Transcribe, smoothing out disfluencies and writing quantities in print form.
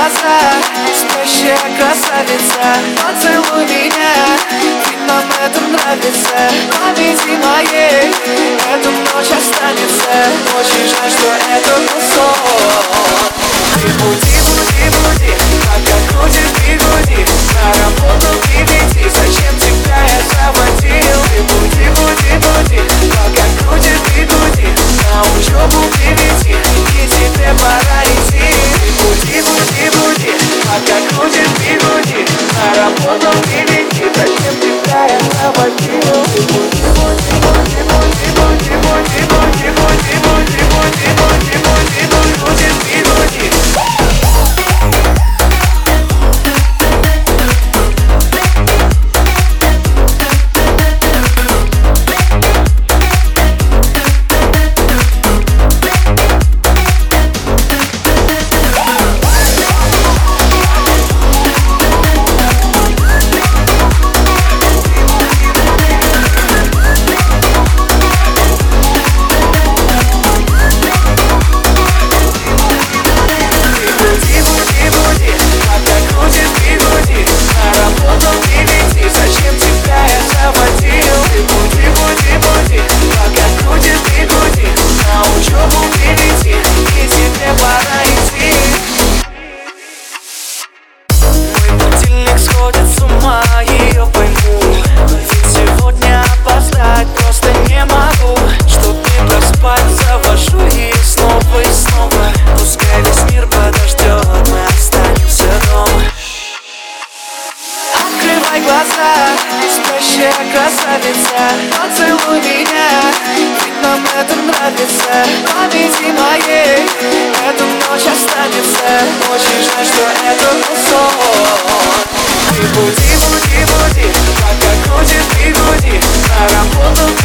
глаза, спящая красавица, поцелуй меня, ведь нам это нравится. В памяти моей эта ночь останется. Очень жаль, что это был сон. Ты буди, буди, буди, пока крутишь бигуди, на работу приведи, зачем тебя я заводил? Ты буди, буди, буди, пока крутишь бигуди, на учебу приведи, и тебе пора идти. Ты буди, буди, буди, пока крутишь бигуди, на работу приведи, зачем тебя я заводил? Ты буди, буди, буди, буди, буди, буди, буди, буди, буди, буди, буди, буди, буди, крутишь бигуди. Ее пойму, ведь сегодня опоздать просто не могу. Чтоб не проспать, завожу ее снова и снова. Пускай весь мир подождет, мы останемся дома. Открывай глаза, спящая красавица, поцелуй меня, ведь нам это нравится. В памяти моей эта ночь останется. Очень жаль, что это был сон. Ты буди, буди, буди, пока крутишь бигуди, на работу